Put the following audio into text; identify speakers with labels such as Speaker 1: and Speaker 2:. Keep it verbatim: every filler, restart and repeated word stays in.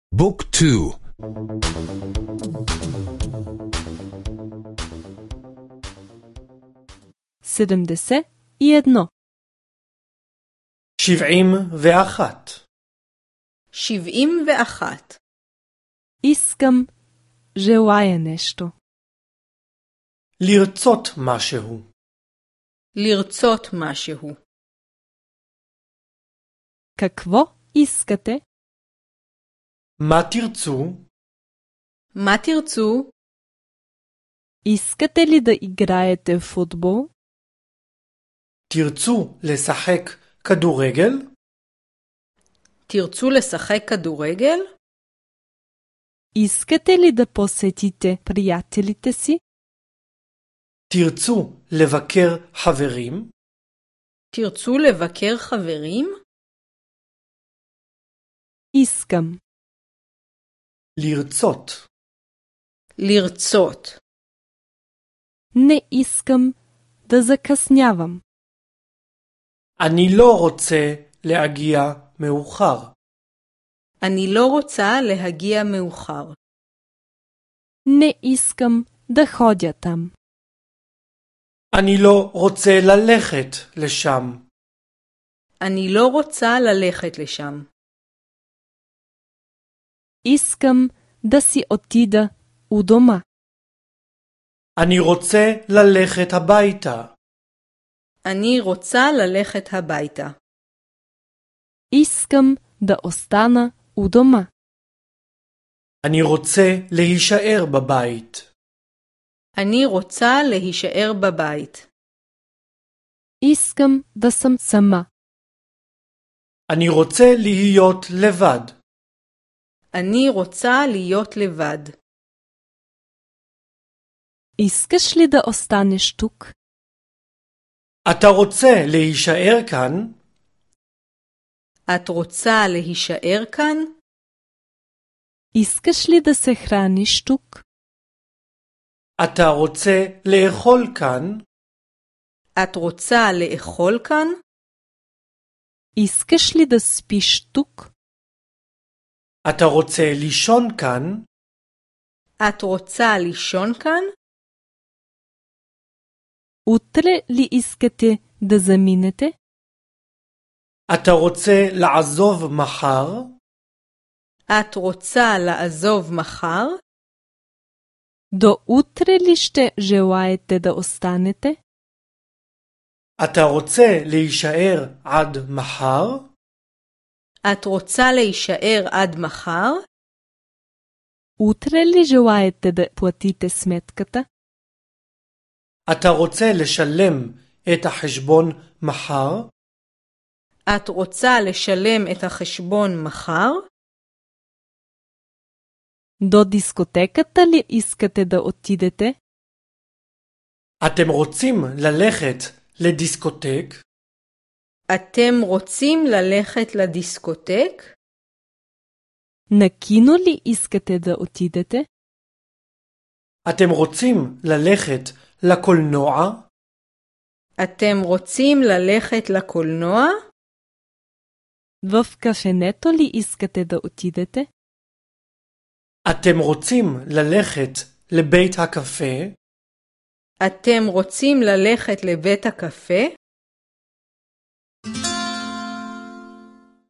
Speaker 1: بوك تو.
Speaker 2: sedemdeset i jedno.
Speaker 3: שבעים ואחת.
Speaker 4: שבעים ואחת.
Speaker 2: Искам, желая нещо.
Speaker 3: לרצות משהו.
Speaker 4: לרצות משהו.
Speaker 2: Какво искате?
Speaker 3: מה תרצו?
Speaker 4: מה תרצו?
Speaker 2: Искате ли да играете в футбол?
Speaker 3: תרצו לשחק כדורגל?
Speaker 4: תרצו לשחק כדורגל?
Speaker 2: Искате ли да посетите приятелите си?
Speaker 3: תרצו לבקר חברים?
Speaker 4: תרצו לבקר חברים?
Speaker 2: Искам.
Speaker 3: לרצות.
Speaker 4: לרצות.
Speaker 2: Не искам да закъснявам.
Speaker 3: אני לא רוצה להגיע מאוחר.
Speaker 4: אני לא רוצה להגיע מאוחר.
Speaker 2: Не искам да ходя там.
Speaker 3: אני לא רוצה ללכת לשם.
Speaker 4: אני לא רוצה ללכת לשם.
Speaker 2: Искам да си отида у дома.
Speaker 3: אני רוצה ללכת הביתה.
Speaker 4: אני רוצה ללכת הביתה.
Speaker 2: Искам да остана у дома.
Speaker 3: אני רוצה להישאר בבית.
Speaker 4: אני רוצה להישאר בבית.
Speaker 2: Искам да съм сама.
Speaker 3: אני רוצה להיות לבד.
Speaker 4: אני רוצה להיות לבד.
Speaker 2: Искаш ли да останеш тук?
Speaker 3: אתה רוצה להישאר כאן?
Speaker 4: את רוצה להישאר כאן?
Speaker 2: Искаш ли да се храниш тук?
Speaker 3: אתה רוצה לאכול כאן?
Speaker 4: את רוצה לאכול כאן?
Speaker 2: Искаш ли да спиш тук?
Speaker 3: אתה רוצה לישון כאן?
Speaker 4: את רוצה לישון כאן?
Speaker 2: Утре ли искате да заминете?
Speaker 3: אתה רוצה לעזוב מחר?
Speaker 4: את רוצה לעזוב מחר?
Speaker 2: До утре ли ще желаете да останете?
Speaker 3: אתה רוצה להישאר עד מחר?
Speaker 4: את רוצה להישאר עד מחר?
Speaker 2: Утре ли желаете да платите сметката?
Speaker 3: אתה רוצה לשלם את החשבון מחר?
Speaker 4: את רוצה לשלם את החשבון מחר?
Speaker 2: До дискотеката ли искате да отидете?
Speaker 3: אתם רוצים ללכת לדיסקוטק?
Speaker 4: אתם רוצים ללכת לדיסקוטק?
Speaker 2: На кино ли искате да отидете?
Speaker 3: אתם רוצים ללכת לקולנוע?
Speaker 4: אתם רוצים ללכת לקולנוע?
Speaker 2: В кафенето ли искате да отидете?
Speaker 3: אתם רוצים ללכת לבית הקפה?
Speaker 4: אתם רוצים ללכת לבית הקפה?